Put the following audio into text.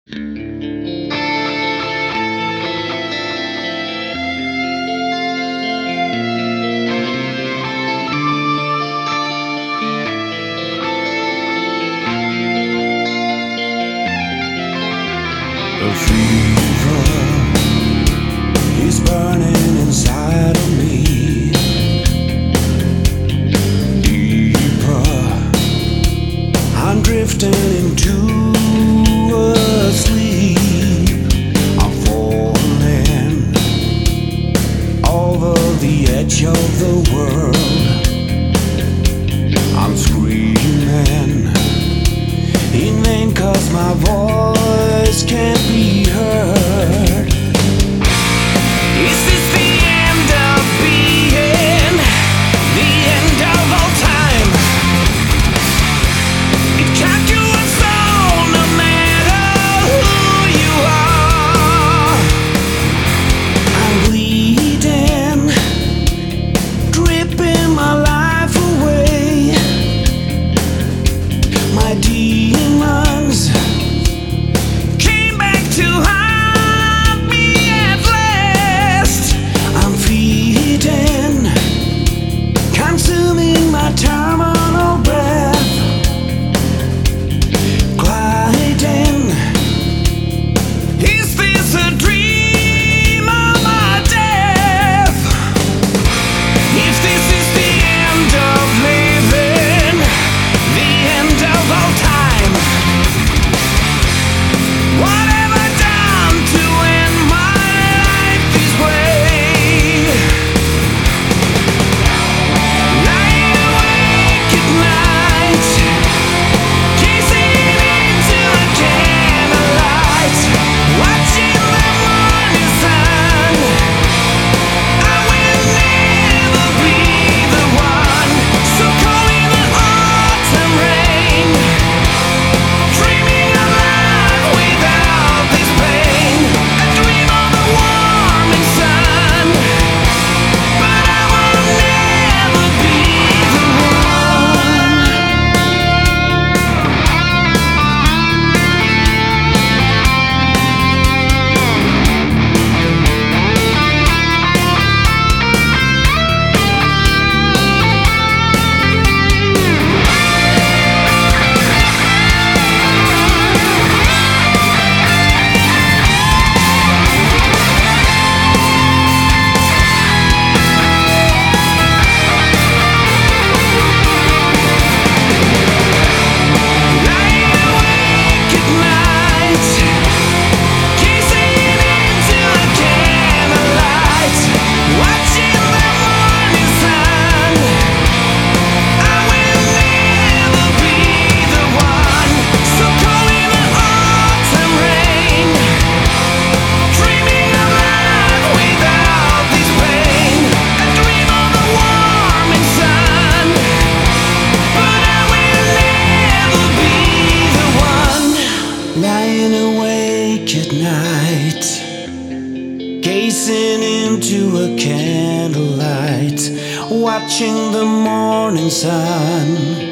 A fever is burning inside of me, deeper. I'm drifting into a sleep. I'm falling over the edge of the world. I'm screaming in vain 'cause my voice can't be heard. Is this the end of being? The end of all time? It can't do a soul no matter who you are. I'm bleeding, dripping my life away. My demons came back to haunt me at last. I'm feeding, consuming my terminal breath, gliding. Is this a dream or my death? If this is the end of living, the end of all time, what have I done to end my life this way? Lying awake at night, gazing into a candlelight, watching the morning sun. I will never be the one, so call me the autumn rain. Dreaming alive without this pain. I dream of the warming sun, but I will never be the one. Lying awake at night, gazing into a candlelight, watching the morning sun. I will never be the one, so call me the autumn rain. Dreaming alive without this pain. I dream of the warming sun, but I will never be the one. Lying awake at night, gazing into a candlelight, watching the morning sun.